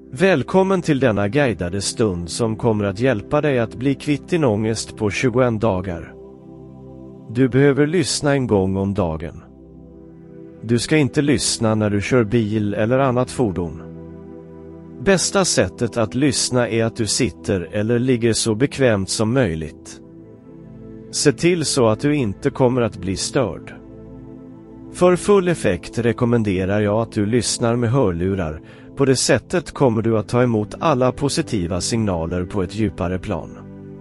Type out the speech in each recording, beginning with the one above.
Välkommen till denna guidade stund som kommer att hjälpa dig att bli kvitt din ångest på 21 dagar. Du behöver lyssna en gång om dagen. Du ska inte lyssna när du kör bil eller annat fordon. Bästa sättet att lyssna är att du sitter eller ligger så bekvämt som möjligt. Se till så att du inte kommer att bli störd. För full effekt rekommenderar jag att du lyssnar med hörlurar. På det sättet kommer du att ta emot alla positiva signaler på ett djupare plan.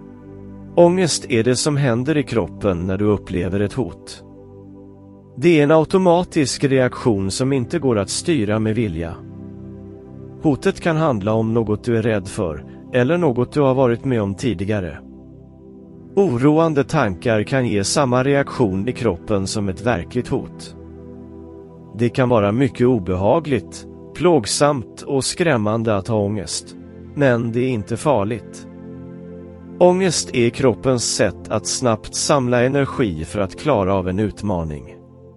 Ångest är det som händer i kroppen när du upplever ett hot. Det är en automatisk reaktion som inte går att styra med vilja. Hotet kan handla om något du är rädd för, eller något du har varit med om tidigare. Oroande tankar kan ge samma reaktion i kroppen som ett verkligt hot. Det kan vara mycket obehagligt, plågsamt och skrämmande att ha ångest. Men det är inte farligt. Ångest är kroppens sätt att snabbt samla energi för att klara av en utmaning.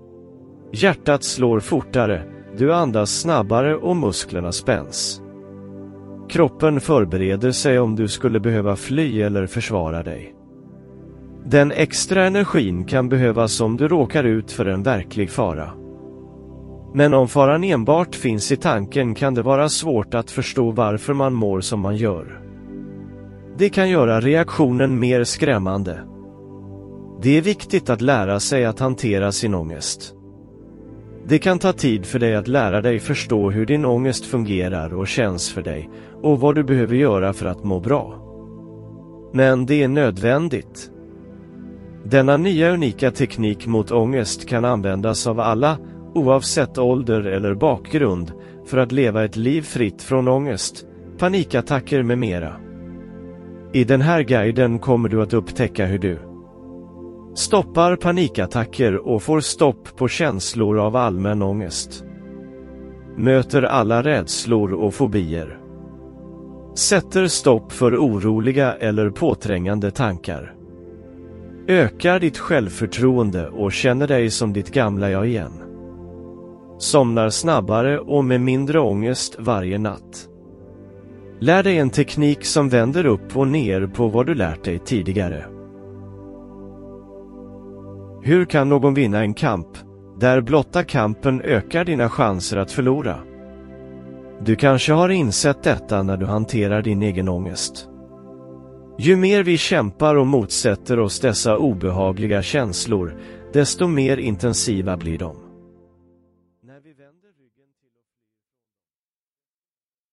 Hjärtat slår fortare, du andas snabbare och musklerna spänns. Kroppen förbereder sig om du skulle behöva fly eller försvara dig. Den extra energin kan behövas om du råkar ut för en verklig fara. Men om faran enbart finns i tanken kan det vara svårt att förstå varför man mår som man gör. Det kan göra reaktionen mer skrämmande. Det är viktigt att lära sig att hantera sin ångest. Det kan ta tid för dig att lära dig förstå hur din ångest fungerar och känns för dig och vad du behöver göra för att må bra. Men det är nödvändigt. Denna nya unika teknik mot ångest kan användas av alla, oavsett ålder eller bakgrund, för att leva ett liv fritt från ångest, panikattacker med mera. I den här guiden kommer du att upptäcka hur du stoppar panikattacker och får stopp på känslor av allmän ångest. Möter alla rädslor och fobier. Sätter stopp för oroliga eller påträngande tankar. Ökar ditt självförtroende och känner dig som ditt gamla jag igen. Somnar snabbare och med mindre ångest varje natt. Lär dig en teknik som vänder upp och ner på vad du lärt dig tidigare. Hur kan någon vinna en kamp, där blotta kampen ökar dina chanser att förlora? Du kanske har insett detta när du hanterar din egen ångest. Ju mer vi kämpar och motsätter oss dessa obehagliga känslor, desto mer intensiva blir de.